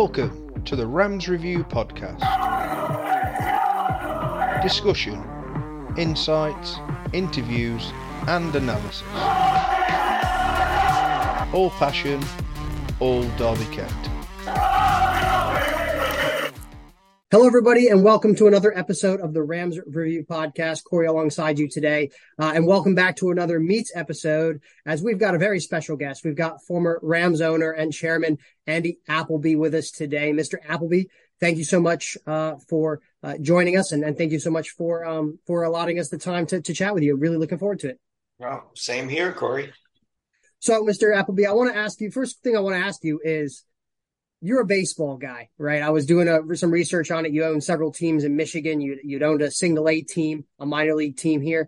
Welcome to the Rams Review Podcast. Discussion, insights, interviews and analysis. All passion, all Derby County. Hello, everybody, and welcome to another episode of the Rams Review Podcast. Corey alongside you today, and welcome back to another Meets episode, as we've got a very special guest. We've got former Rams owner and chairman Andy Appleby with us today. Mr. Appleby, thank you so much for joining us, and thank you so much for allotting us the time to chat with you. Really looking forward to it. Well, same here, Corey. So, Mr. Appleby, I want to ask you, first thing I want to ask you is, you're a baseball guy, right? I was doing some research on it. You own several teams in Michigan. You'd owned a single A team, a minor league team here.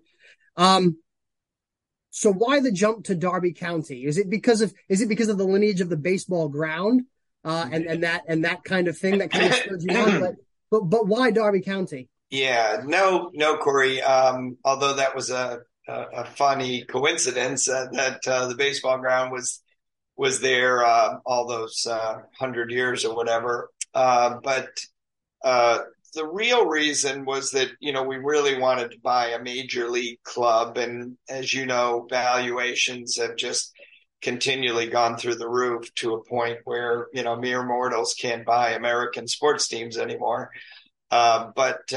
So why the jump to Derby County? Is it because of the lineage of the baseball ground, and that kind of thing that kind of spurred you on? But why Derby County? Yeah, no, Corey. Although that was a funny coincidence that the baseball ground was there all those 100 years or whatever. But the real reason was that, we really wanted to buy a major league club. And as you know, valuations have just continually gone through the roof to a point where, mere mortals can't buy American sports teams anymore. But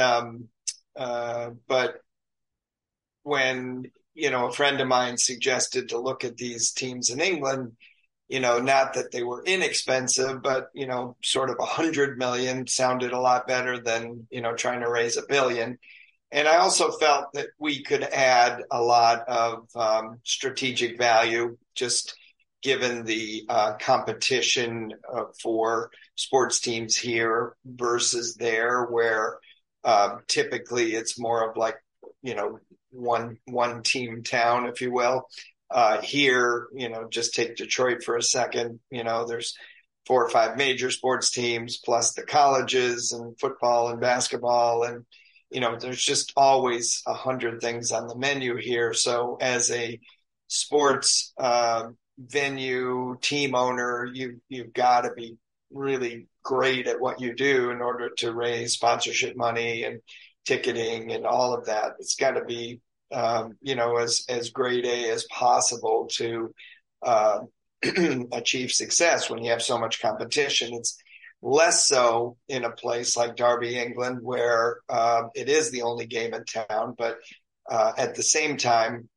when, a friend of mine suggested to look at these teams in England, not that they were inexpensive, but, sort of 100 million sounded a lot better than, trying to raise $1 billion. And I also felt that we could add a lot of strategic value, just given the competition for sports teams here versus there, where typically it's more of like, one team town, if you will. Here, just take Detroit for a second. There's 4 or 5 major sports teams, plus the colleges and football and basketball. And, there's just always 100 things on the menu here. So as a sports venue team owner, you've got to be really great at what you do in order to raise sponsorship money and ticketing and all of that. It's got to be as grade A as possible to achieve success when you have so much competition. It's less so in a place like Derby, England, where it is the only game in town. But at the same time,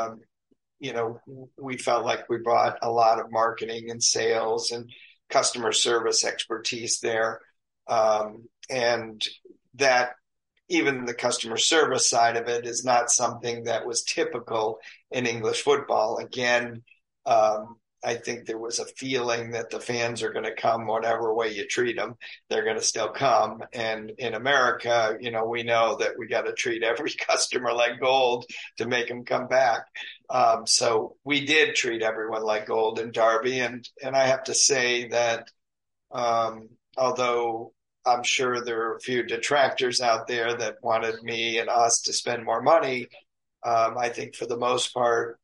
we felt like we brought a lot of marketing and sales and customer service expertise there. And that, even the customer service side of it, is not something that was typical in English football. Again, I think there was a feeling that the fans are going to come whatever way you treat them. They're going to still come. And in America, we know that we got to treat every customer like gold to make them come back. So we did treat everyone like gold in Derby. And I have to say that although I'm sure there are a few detractors out there that wanted me and us to spend more money, I think for the most part,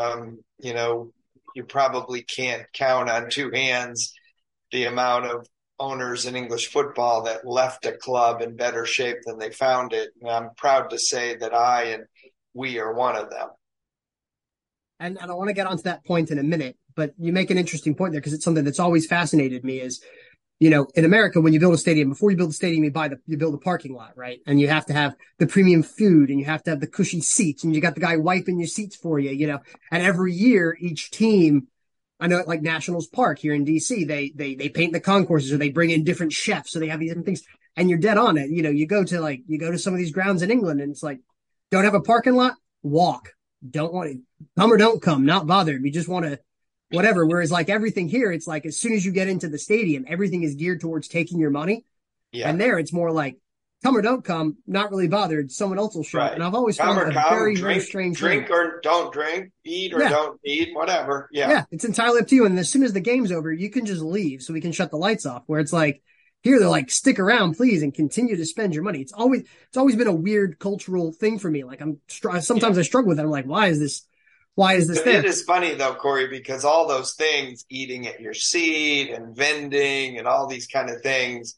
you probably can't count on 2 hands the amount of owners in English football that left a club in better shape than they found it. And I'm proud to say that we are one of them. And I want to get onto that point in a minute, but you make an interesting point there, because it's something that's always fascinated me is, in America, when you build a stadium, before you build a stadium, you build a parking lot, right? And you have to have the premium food, and you have to have the cushy seats, and you got the guy wiping your seats for you, and every year, each team, I know like Nationals Park here in DC, they paint the concourses, or they bring in different chefs. So they have these different things, and you're dead on it. You go to some of these grounds in England, and it's like, don't have a parking lot, walk. Don't want to come or don't come, not bothered. We just want to, whatever. Whereas like everything here, it's like as soon as you get into the stadium, everything is geared towards taking your money. Yeah. And there it's more like come or don't come, not really bothered. Someone else will show up. Right. And I've always found it very strange. Drink thing. Or don't drink, eat or don't eat, whatever. Yeah. Yeah. It's entirely up to you. And as soon as the game's over, you can just leave so we can shut the lights off, where it's like, here they're like, stick around, please, and continue to spend your money. It's always been a weird cultural thing for me. Like sometimes I struggle with it. I'm like, why is Why is this But there? it is funny though, Corey, because all those things, eating at your seat and vending and all these kind of things,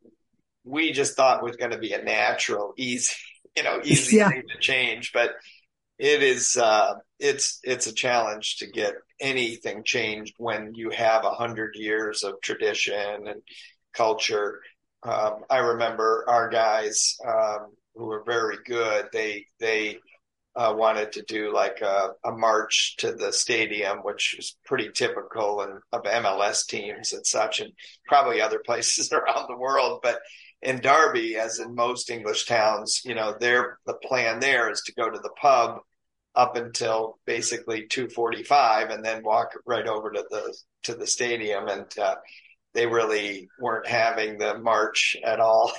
we just thought was going to be a natural, easy Yeah. thing to change. But it is, it's a challenge to get anything changed when you have 100 years of tradition and culture. I remember our guys, who were very good. They wanted to do like a march to the stadium, which is pretty typical of MLS teams and such, and probably other places around the world. But in Derby, as in most English towns, the plan there is to go to the pub up until basically 2:45 and then walk right over to the stadium. And they really weren't having the march at all.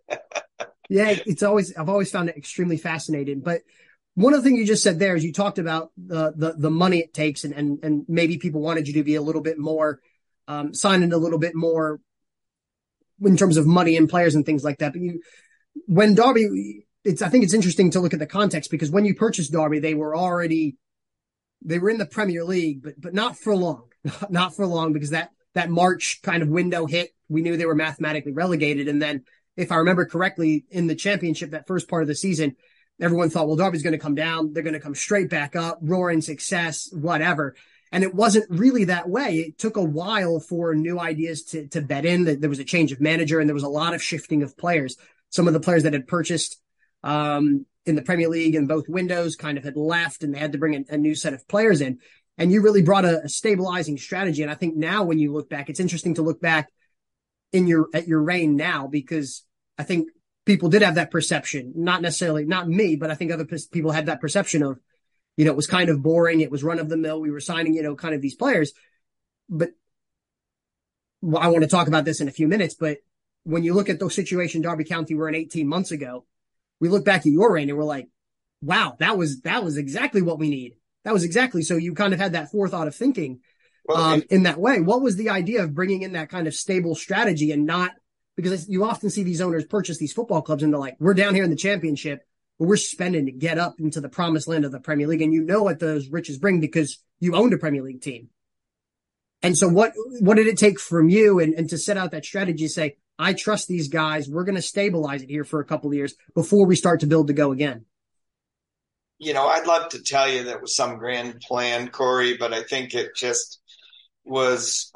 Yeah, I've always found it extremely fascinating. But one of the things you just said there is you talked about the money it takes, and maybe people wanted you to be a little bit more, signing a little bit more in terms of money and players and things like that. But when Derby, I think it's interesting to look at the context, because when you purchased Derby, they were in the Premier League, but not for long, not for long, because that March kind of window hit. We knew they were mathematically relegated. And then, if I remember correctly, in the championship, that first part of the season, everyone thought, well, Derby's going to come down. They're going to come straight back up, roaring success, whatever. And it wasn't really that way. It took a while for new ideas to bed in. There was a change of manager, and there was a lot of shifting of players. Some of the players that had purchased in the Premier League in both windows kind of had left, and they had to bring a new set of players in. And you really brought a stabilizing strategy. And I think now when you look back, it's interesting to look back at your reign now, because I think people did have that perception, not me, but I think other people had that perception of, it was kind of boring. It was run of the mill. We were signing, kind of these players. But I want to talk about this in a few minutes. But when you look at the situation Derby County were in 18 months ago, we look back at your reign and we're like, wow, that was exactly what we need. That was exactly. So you kind of had that forethought of thinking in that way. What was the idea of bringing in that kind of stable strategy, and not, because you often see these owners purchase these football clubs and they're like, we're down here in the championship, but we're spending to get up into the promised land of the Premier League. And what those riches bring, because you owned a Premier League team. And so what did it take from you and to set out that strategy, say, I trust these guys. We're going to stabilize it here for a couple of years before we start to build to go again. I'd love to tell you that was some grand plan, Corey, but I think it just was,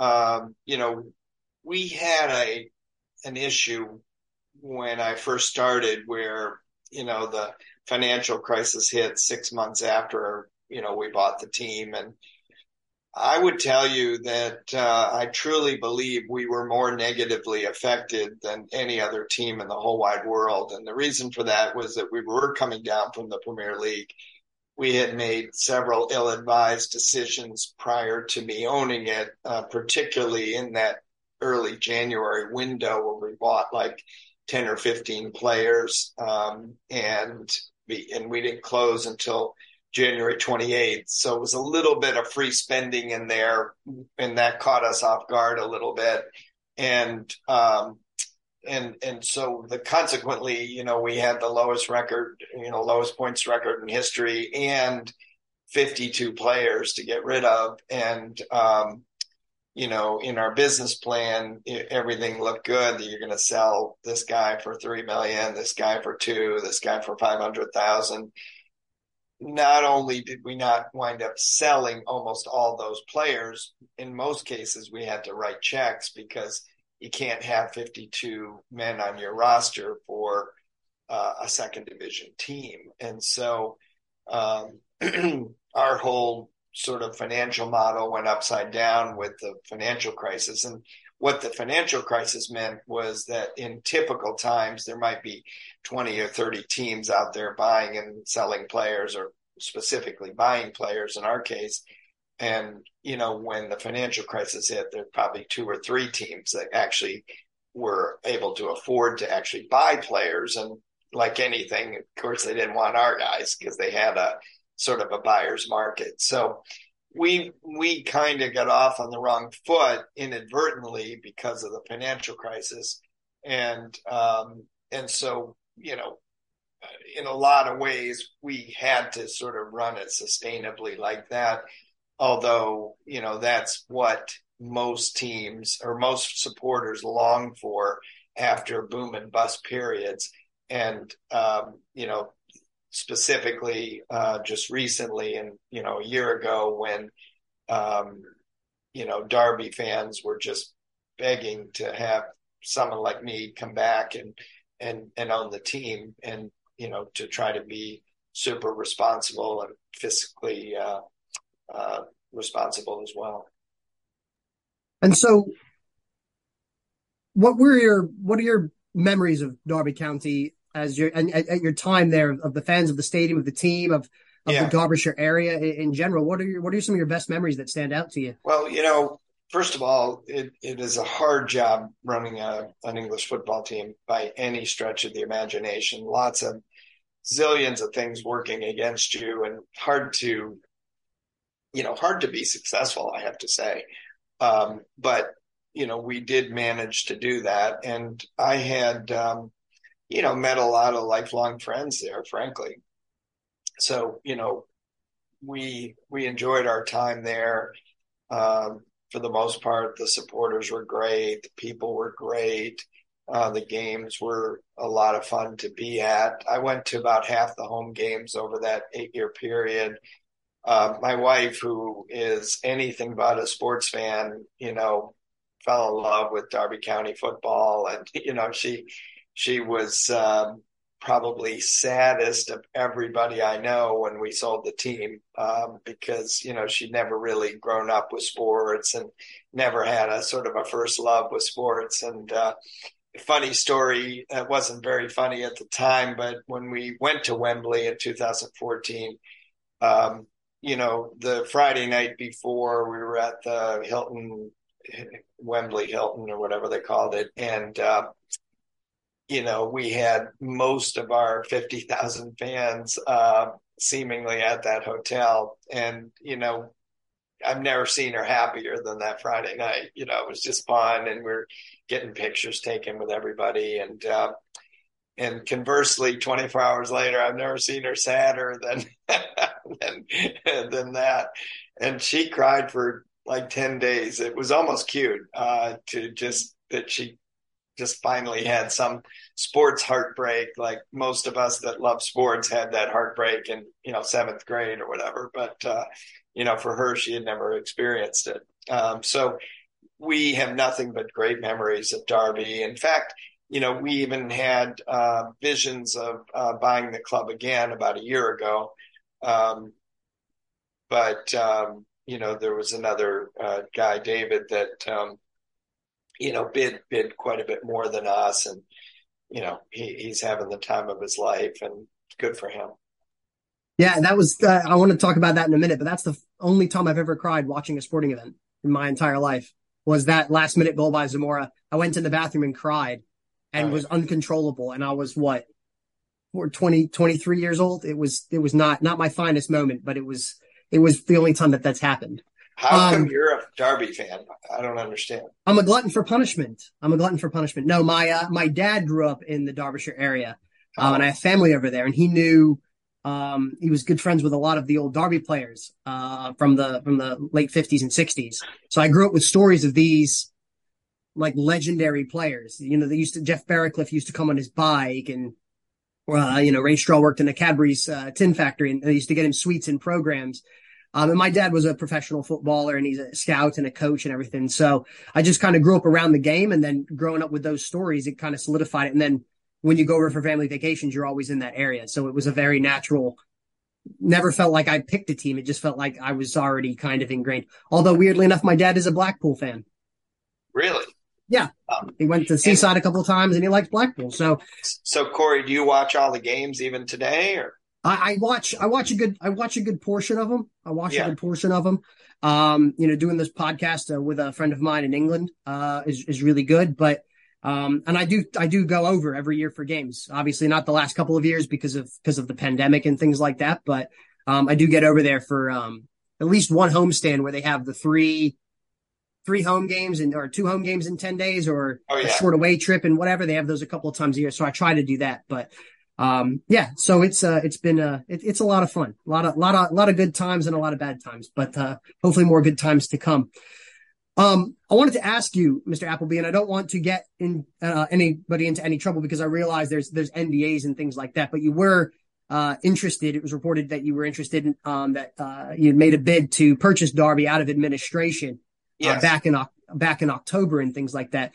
we had an issue when I first started where, the financial crisis hit 6 months after, we bought the team. And I would tell you that I truly believe we were more negatively affected than any other team in the whole wide world. And the reason for that was that we were coming down from the Premier League. We had made several ill-advised decisions prior to me owning it, particularly in that early January window where we bought like 10 or 15 players, and we didn't close until January 28th. So it was a little bit of free spending in there, and that caught us off guard a little bit. And so consequently, we had the lowest points record in history and 52 players to get rid of. And, in our business plan, everything looked good, that you're going to sell this guy for $3 million, this guy for $2 million, this guy for $500,000. Not only did we not wind up selling almost all those players, in most cases we had to write checks, because you can't have 52 men on your roster for a second division team. And so our whole sort of financial model went upside down with the financial crisis. And what the financial crisis meant was that in typical times, there might be 20 or 30 teams out there buying and selling players, or specifically buying players in our case. And, when the financial crisis hit, there were probably 2 or 3 teams that actually were able to afford to actually buy players. And like anything, of course, they didn't want our guys because they had a sort of a buyer's market. So we kind of got off on the wrong foot inadvertently because of the financial crisis. And so, in a lot of ways, we had to sort of run it sustainably like that. Although, that's what most teams or most supporters long for after boom and bust periods. And, specifically just recently and, a year ago when, Derby fans were just begging to have someone like me come back and own the team and, to try to be super responsible and fiscally responsible as well. And so what are your memories of Derby County as at your time there, of the fans, of the stadium, of the team, of the Derbyshire area in general? What are some of your best memories that stand out to you? Well, first of all, it is a hard job running an English football team by any stretch of the imagination. Lots of zillions of things working against you, and hard to be successful, I have to say. But we did manage to do that. And I had, met a lot of lifelong friends there, frankly. So, we enjoyed our time there. For the most part, the supporters were great. The people were great. The games were a lot of fun to be at. I went to about half the home games over that 8-year period. My wife, who is anything but a sports fan, fell in love with Derby County football. And, she was probably saddest of everybody I know when we sold the team, because, she'd never really grown up with sports and never had a sort of a first love with sports. And funny story, it wasn't very funny at the time, but when we went to Wembley in 2014, the Friday night before, we were at the Wembley Hilton or whatever they called it. And, we had most of our 50,000 fans seemingly at that hotel. And, I've never seen her happier than that Friday night. It was just fun, and we're getting pictures taken with everybody. And conversely, 24 hours later, I've never seen her sadder than than that. And she cried for like 10 days. It was almost cute that she just finally had some sports heartbreak. Like most of us that love sports had that heartbreak in, 7th grade or whatever. But, for her, she had never experienced it. So we have nothing but great memories of Derby. In fact, we even had visions of buying the club again about a year ago. But there was another guy, David, that, bid quite a bit more than us. And, he's having the time of his life, and good for him. Yeah, that was, I want to talk about that in a minute, but that's the only time I've ever cried watching a sporting event in my entire life, was that last minute goal by Zamora. I went to the bathroom and cried and was uncontrollable. And I was 23 years old. It was not my finest moment, but it was the only time that's happened. How come you're a Derby fan? I don't understand. I'm a glutton for punishment. No, my dad grew up in the Derbyshire area, and I have family over there, and he knew, he was good friends with a lot of the old Derby players, from the late 50s and 60s. So I grew up with stories of these like legendary players. Jeff Barracliff used to come on his bike, and, Ray Straw worked in a Cadbury's, tin factory, and they used to get him suites and programs. And my dad was a professional footballer, and he's a scout and a coach and everything. So I just kind of grew up around the game, and then growing up with those stories, it kind of solidified it. And then when you go over for family vacations, you're always in that area. So it was a very natural, never felt like I picked a team. It just felt like I was already kind of ingrained. Although weirdly enough, my dad is a Blackpool fan. Really? Yeah. He went to Seaside a couple of times, and he likes Blackpool. So Corey, do you watch all the games even today, or? I watch a good portion of them. Doing this podcast with a friend of mine in England is really good. But and I do go over every year for games. Obviously not the last couple of years because of the pandemic and things like that. But I do get over there for at least one homestand where they have the three home games or 2 home games in 10 days, or a short away trip and whatever. They have those a couple of times a year. So I try to do that. But So it's been it's a lot of fun, a lot of good times and a lot of bad times, but hopefully more good times to come. I wanted to ask you, Mr. Appleby, and I don't want to get anybody into any trouble because I realize there's NDAs and things like that, but you were interested. It was reported that you were interested in that you had made a bid to purchase Derby out of administration back in October and things like that.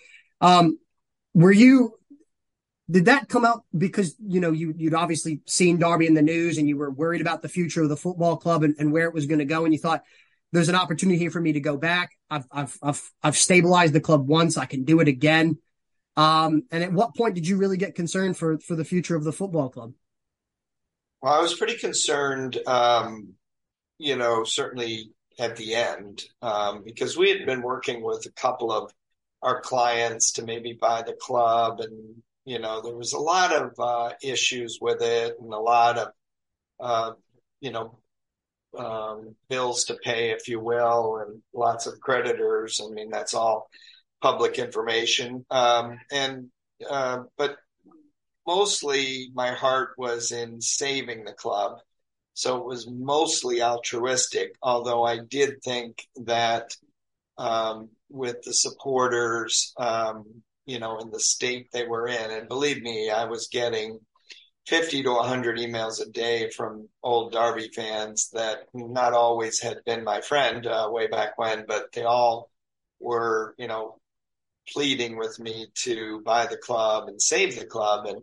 Did that come out because, you'd obviously seen Derby in the news and you were worried about the future of the football club and where it was going to go, and you thought there's an opportunity here for me to go back. I've stabilized the club once. I can do it again. And at what point did you really get concerned for the future of the football club? Well, I was pretty concerned, certainly at the end, because we had been working with a couple of our clients to maybe buy the club, and there was a lot of issues with it and a lot of bills to pay, if you will, and lots of creditors. I mean, that's all public information. But mostly my heart was in saving the club. So it was mostly altruistic, although I did think that with the supporters, in the state they were in, and believe me, I was getting 50 to 100 emails a day from old Derby fans that not always had been my friend way back when, but they all were, pleading with me to buy the club and save the club. And,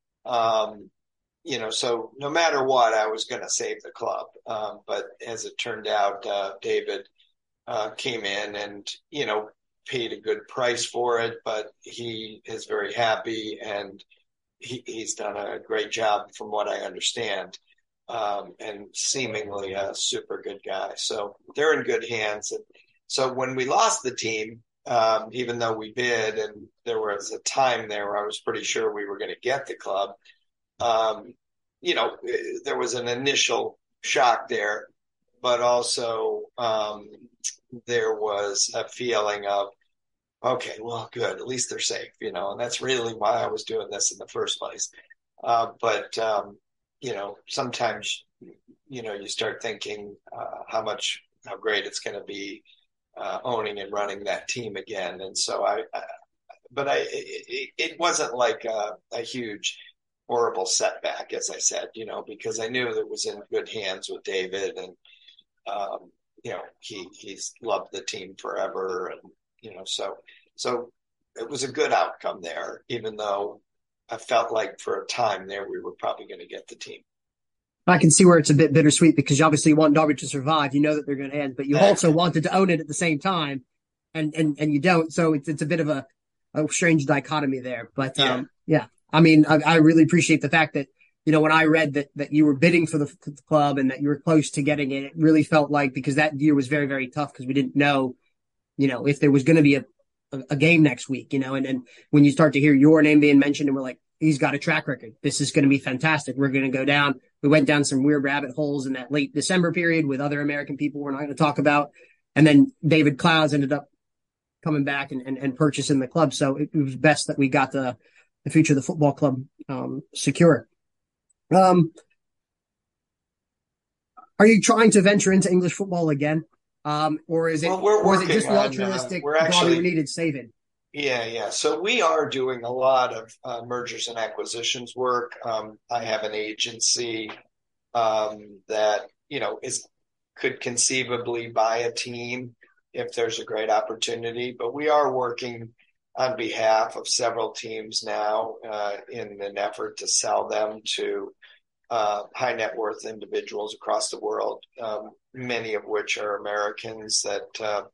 so no matter what, I was going to save the club. But as it turned out, David came in and, paid a good price for it, but he is very happy and he's done a great job from what I understand, and seemingly a super good guy. So they're in good hands. And so when we lost the team, even though we bid and there was a time there where I was pretty sure we were going to get the club, there was an initial shock there, but also there was a feeling of, okay, well, good, at least they're safe, and that's really why I was doing this in the first place. But sometimes, you start thinking how great it's going to be owning and running that team again. And so it wasn't like a huge, horrible setback, as I said, because I knew that it was in good hands with David, and he's loved the team forever, and so it was a good outcome there, even though I felt like for a time there we were probably going to get the team. I can see where it's a bit bittersweet because you obviously want Derby to survive. You know that they're going to end, but you also wanted to own it at the same time, and you don't. So it's a bit of a strange dichotomy there. But I mean, I really appreciate the fact that, when I read that you were bidding for the club and that you were close to getting it, it really felt like, because that year was very, very tough because we didn't know, if there was going to be a game next week, and when you start to hear your name being mentioned and we're like, he's got a track record. This is going to be fantastic. We're going to go down. We went down some weird rabbit holes in that late December period with other American people we're not going to talk about. And then David Clouds ended up coming back and purchasing the club. So it was best that we got the future of the football club secure. Are you trying to venture into English football again? Or is it just the altruistic Derby needed saving? Yeah. So we are doing a lot of mergers and acquisitions work. I have an agency that could conceivably buy a team if there's a great opportunity. But we are working on behalf of several teams now in an effort to sell them to high net worth individuals across the world, many of which are Americans that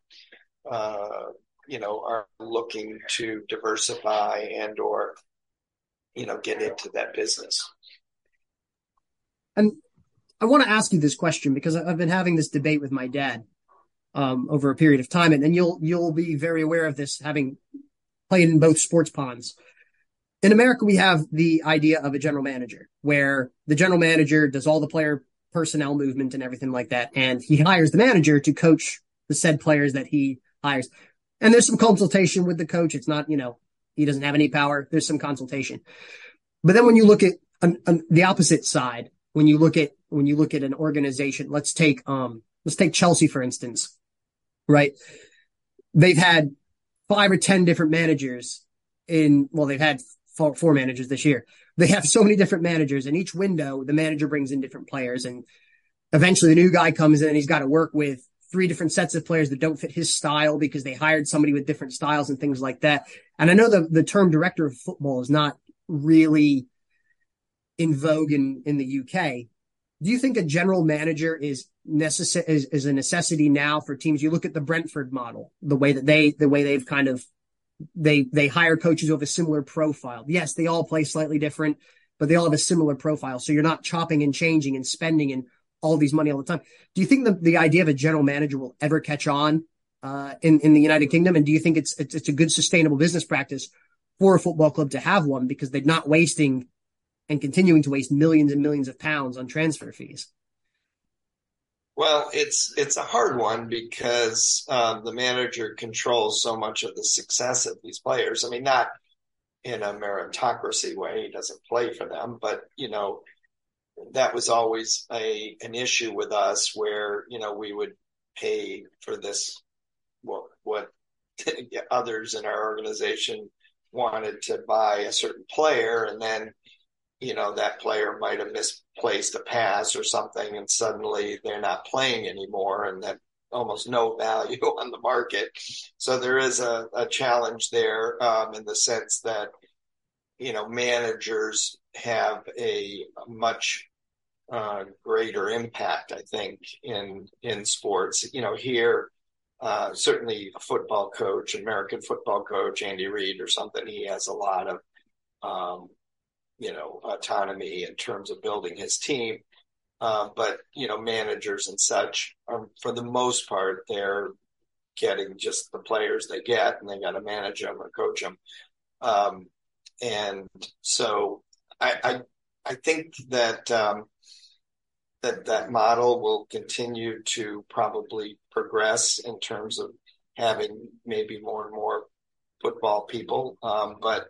are looking to diversify and or get into that business. And I want to ask you this question because I've been having this debate with my dad over a period of time, and you'll be very aware of this, having played in both sports ponds. In America, we have the idea of a general manager, where the general manager does all the player personnel movement and everything like that, and he hires the manager to coach the said players that he hires. And there's some consultation with the coach. It's not, he doesn't have any power. There's some consultation. But then when you look at the opposite side, when you look at an organization, let's take Chelsea, for instance, right? They've had 5 or 10 different managers they've had four managers this year. They have so many different managers, and each window, the manager brings in different players, and eventually the new guy comes in and he's got to work with 3 different sets of players that don't fit his style because they hired somebody with different styles and things like that. And I know the term director of football is not really in vogue in the UK. Do you think a general manager is a necessity now for teams? You look at the Brentford model, the way they've kind of, they hire coaches who have a similar profile. Yes, they all play slightly different, but they all have a similar profile. So you're not chopping and changing and spending and all these money all the time. Do you think the idea of a general manager will ever catch on in the United Kingdom? And do you think it's a good sustainable business practice for a football club to have one, because they're not wasting and continuing to waste millions and millions of pounds on transfer fees? Well, it's a hard one because the manager controls so much of the success of these players. I mean, not in a meritocracy way. He doesn't play for them, but that was always an issue with us, where we would pay for this what others in our organization wanted to buy a certain player, and then that player might have misplaced a pass or something, and suddenly they're not playing anymore, and that almost no value on the market. So there is a challenge there in the sense that managers have a much greater impact, I think, in sports. Here, certainly a football coach, American football coach, Andy Reid or something, he has a lot of autonomy in terms of building his team. But managers and such are, for the most part, they're getting just the players they get, and they got to manage them or coach them. And so I think that that model will continue to probably progress in terms of having maybe more and more football people. But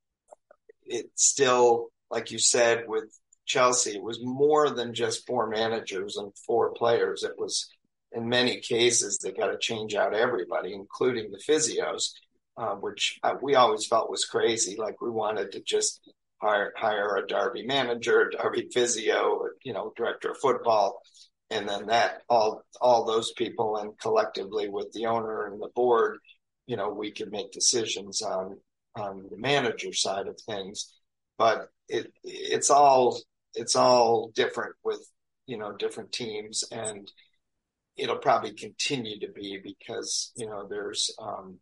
it's still, like you said, with Chelsea, it was more than just 4 managers and 4 players. It was, in many cases, they got to change out everybody, including the physios, which we always felt was crazy. Like, we wanted to just hire a Derby manager, a Derby physio, director of football, and then that all those people, and collectively with the owner and the board, we could make decisions on the manager side of things. But it's all different with different teams, and it'll probably continue to be, because there's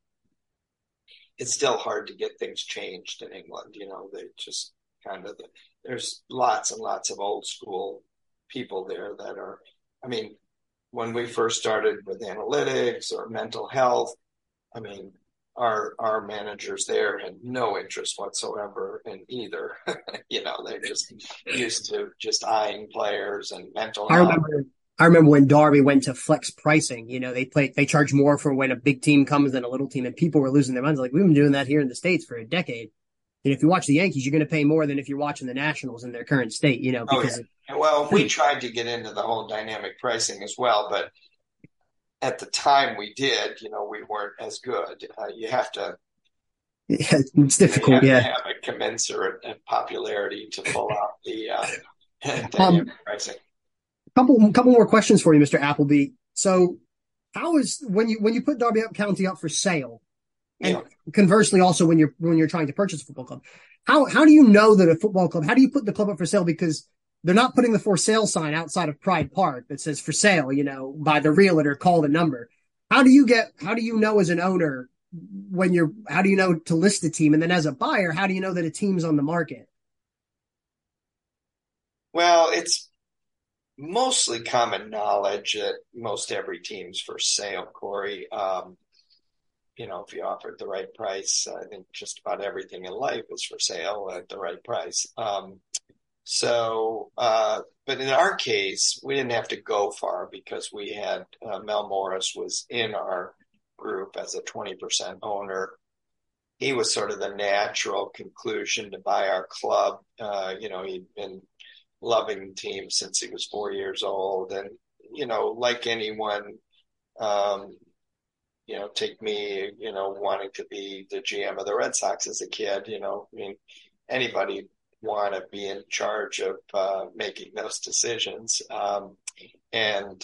it's still hard to get things changed in England. They just kind of, there's lots and lots of old school people there that are, I mean, when we first started with analytics or mental health, I mean, our managers there had no interest whatsoever in either. They're just used to just eyeing players and mental health. I remember when Derby went to flex pricing. They charge more for when a big team comes than a little team, and people were losing their minds. Like, we've been doing that here in the States for a decade. And if you watch the Yankees, you're going to pay more than if you're watching the Nationals in their current state. Because Well, we tried to get into the whole dynamic pricing as well, but at the time we did, we weren't as good. You have to. Yeah, it's difficult. You have to have a commensurate popularity to pull out the dynamic pricing. Couple more questions for you, Mr. Appleby. So, how is when you put Derby County up for sale, and conversely also when you're trying to purchase a football club, how do you know that a football club? How do you put the club up for sale? Because they're not putting the for sale sign outside of Pride Park that says for sale, by the realtor, call the number. How do you know as an owner how do you know to list a team? And then as a buyer, how do you know that a team's on the market? Well, it's mostly common knowledge that most every team's for sale, Corey. If you offer it the right price, I think just about everything in life is for sale at the right price. But in our case, we didn't have to go far, because we had Mel Morris was in our group as a 20% owner. he was sort of the natural conclusion to buy our club. He'd been loving the team since he was 4 years old. And, like anyone, take me, wanting to be the GM of the Red Sox as a kid, anybody want to be in charge of making those decisions. I don't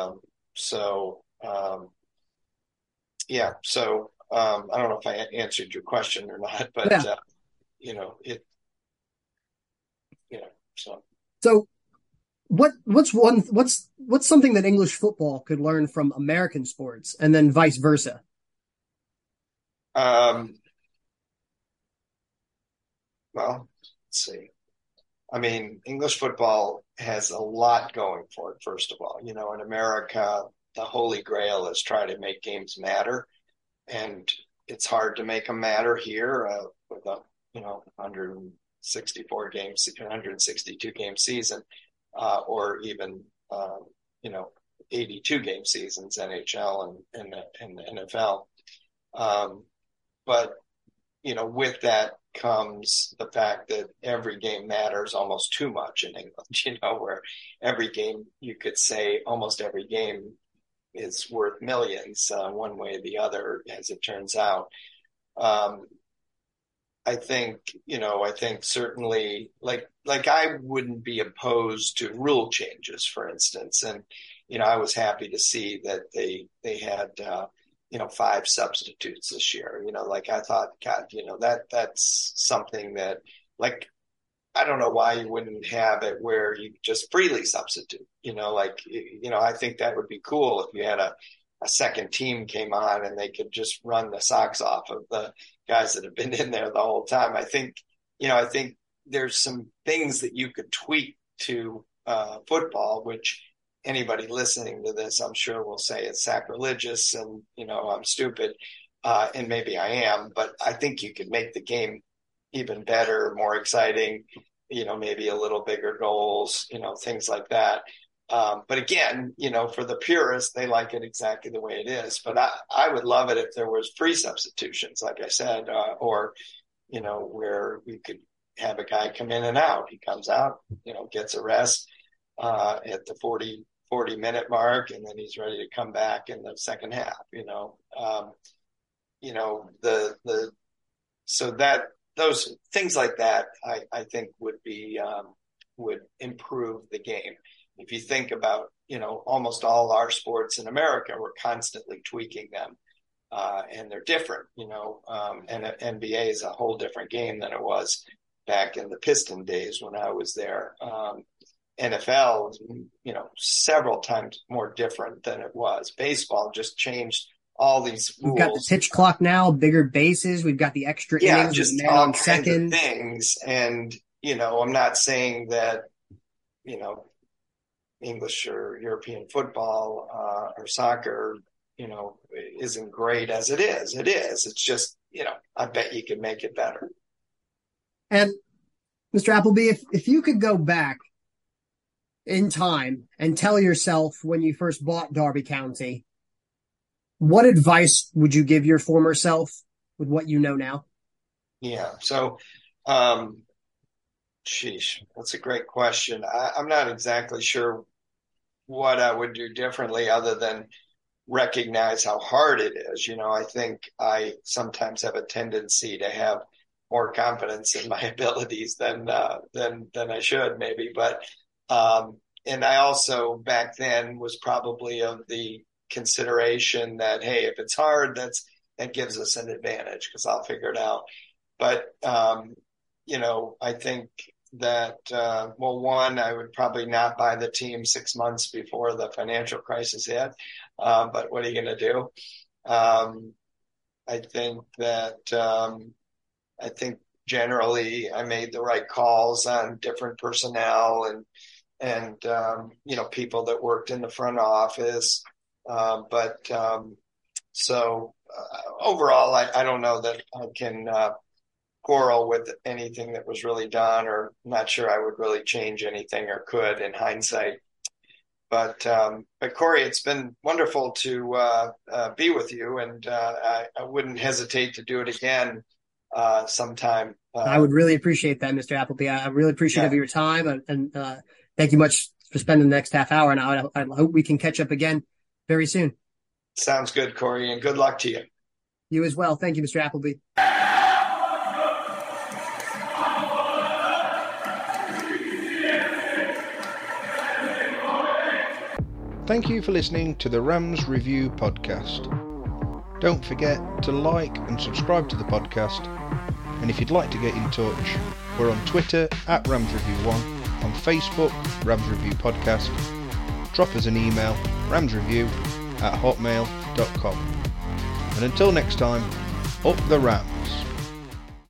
know if I answered your question or not, but Yeah. So what's something that English football could learn from American sports, and then vice versa? Well, let's see. I mean, English football has a lot going for it, first of all. In America, the holy grail is try to make games matter. And it's hard to make them matter here with a 164 games, 162 game season, or even 82 game seasons, NHL and NFL. But with that comes the fact that every game matters almost too much in England. Where every game, you could say almost every game is worth millions, one way or the other, as it turns out. I think certainly, like I wouldn't be opposed to rule changes, for instance. And, I was happy to see that they had, 5 substitutes this year. I thought, God, that's something that, like, I don't know why you wouldn't have it where you just freely substitute, I think that would be cool if you had a second team came on and they could just run the socks off of the guys that have been in there the whole time. I think there's some things that you could tweak to football, which anybody listening to this, I'm sure, will say it's sacrilegious and, I'm stupid. And maybe I am, but I think you could make the game even better, more exciting, maybe a little bigger goals, things like that. But again, for the purists, they like it exactly the way it is. But I would love it if there was free substitutions, like I said, or, where we could have a guy come in and out. He comes out, gets a rest at the 40-minute mark, and then he's ready to come back in the second half, so that those things like that, I think would improve the game. If you think about, almost all our sports in America, we're constantly tweaking them, and they're different, and NBA is a whole different game than it was back in the Piston days when I was there. NFL, several times more different than it was. Baseball just changed all these rules. We've got the pitch clock now, bigger bases. We've got the extra innings, just man all on kinds second of things. And, I'm not saying that, English or European football or soccer, isn't great as it is. It is. It's just, I bet you could make it better. And Mr. Appleby, if you could go back in time and tell yourself when you first bought Derby County, what advice would you give your former self with what you know now? Yeah. So, that's a great question. I'm not exactly sure what I would do differently other than recognize how hard it is. I think I sometimes have a tendency to have more confidence in my abilities than I should, maybe. But and I also back then was probably of the consideration that, hey, if it's hard, that gives us an advantage because I'll figure it out. But I think that one, I would probably not buy the team 6 months before the financial crisis hit. But what are you going to do? I think generally I made the right calls on different personnel and people that worked in the front office. So overall, I don't know that I can quarrel with anything that was really done, or not sure I would really change anything or could in hindsight. But Corey, it's been wonderful to be with you, and I wouldn't hesitate to do it again sometime. I would really appreciate that, Mr. Appleby. I really appreciate your time, and thank you much for spending the next half hour. And I hope we can catch up again very soon. Sounds good, Corey, and good luck to you. You as well. Thank you, Mr. Appleby. Thank you for listening to the Rams Review podcast. Don't forget to like and subscribe to the podcast. And if you'd like to get in touch, we're on Twitter at RamsReview1, on Facebook, Rams Review Podcast. Drop us an email, ramsreview@hotmail.com. And until next time, up the Rams.